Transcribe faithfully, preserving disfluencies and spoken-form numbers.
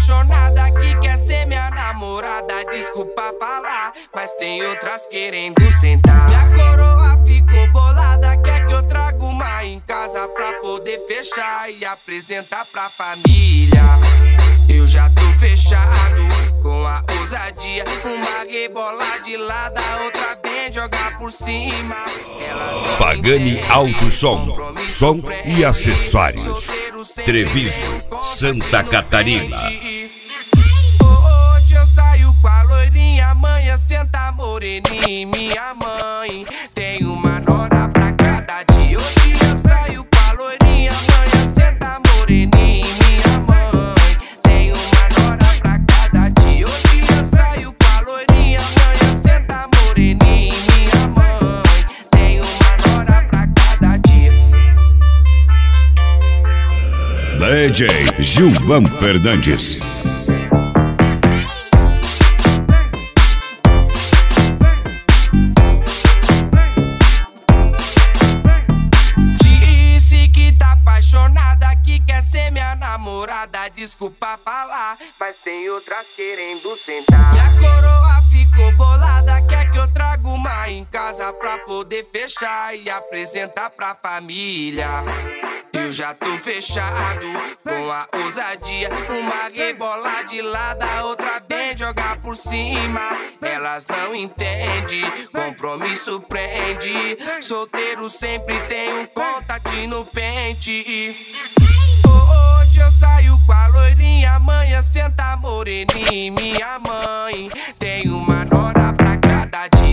apaixonada que quer ser minha namorada. Desculpa falar, mas tem outras querendo sentar. Minha coroa ficou bolada, quer que eu traga uma em casa pra poder fechar e apresentar pra família. Eu já tô fechado com a ousadia, uma rebola de lado, a outra bem jogar por cima. Pagani Alto Som, som e acessórios. Treviso, Santa Catarina. Hoje eu saio com a loirinha, amanhã senta moreninha. Minha mãe tem uma nora pra cada dia. Hoje eu saio com a loirinha, amanhã senta moreninha. Minha mãe tem uma nora pra cada dia. Hoje eu saio com a loirinha, amanhã senta moreninha. Minha mãe tem uma nora pra cada dia. D J Gilvan Fernandes. Disse que tá apaixonada, que quer ser minha namorada. Desculpa falar, mas tem outras querendo sentar. Minha coroa ficou bolada, quer que eu traga uma em casa pra poder fechar e apresentar pra família. Eu já tô fechado com a ousadia, uma rebola de lado, a outra bem jogar por cima. Elas não entendem, compromisso prende. Solteiro sempre tem um contatinho no pente. Hoje eu saio com a loirinha, amanhã senta moreninha. Minha mãe tem uma nora pra cada dia.